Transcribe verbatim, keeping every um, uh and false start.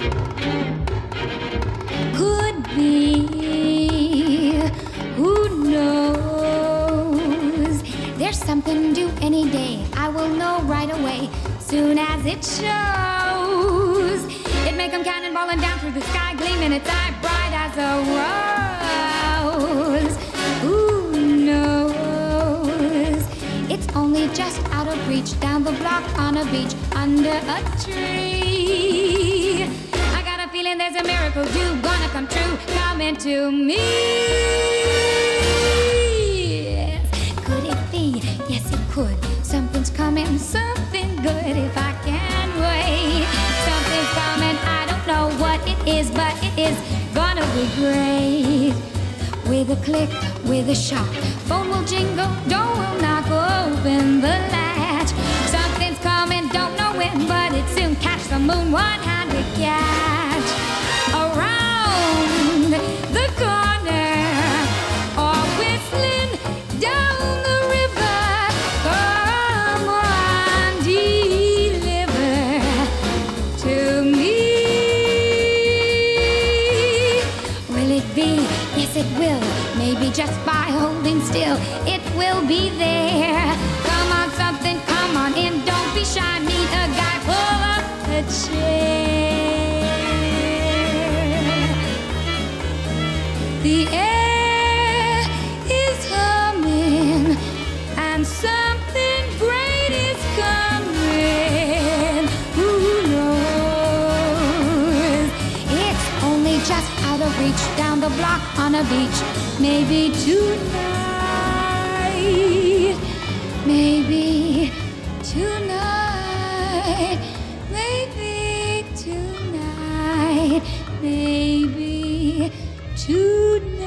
Could be, who knows? There's something due any day. I will know right away, soon as it shows. It may come cannonballing down through the sky, gleaming its eye bright as a rose. Who knows? It's only just out of reach, down the block on a beach, under a tree. I got a feeling there's a miracle due, gonna come true, coming to me. Yes. Could it be? Yes, it could. Something's coming, something good if I can wait. Something's coming, I don't know what it is, but it is gonna be great. With a click, with a shock, phone will jingle, door will knock, open the latch. Something's coming, don't know when, but it soon catch the moon, one-handed catch. Around the corner, or whistling down the river. Come on, deliver to me. Will it be? Yes, it will. Maybe just by holding still, it will be there. Come on, something, come on in. Don't be shy, meet a guy, pull up a chair. The air is humming, and something great is coming. Who knows? It's only just out of reach, down the block on a beach. Maybe tonight, maybe tonight, maybe tonight, maybe tonight.